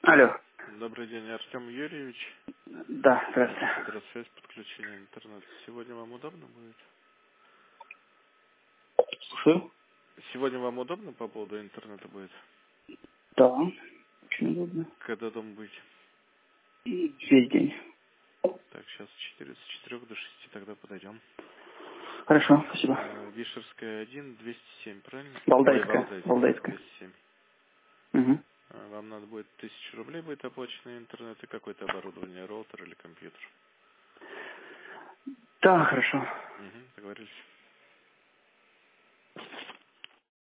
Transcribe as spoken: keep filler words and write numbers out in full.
Алло. Добрый день, Артем Юрьевич. Да, здравствуйте. Гидросвязь, подключение интернета. Сегодня вам удобно будет? Слушаю. Сегодня вам удобно по поводу интернета будет? Да, очень удобно. Когда дома будете? Весь день. Так, сейчас четыре, с четырёх до шести тогда подойдем. Хорошо, спасибо. А, Вишерская один, двести семь, правильно? Ой, Валдайская. Валдайская, да, Валдайская. двести семь. Угу. А, Вам надо будет тысячу рублей будет оплачено интернет и какое-то оборудование, роутер или компьютер. Да, хорошо. Угу, договорились.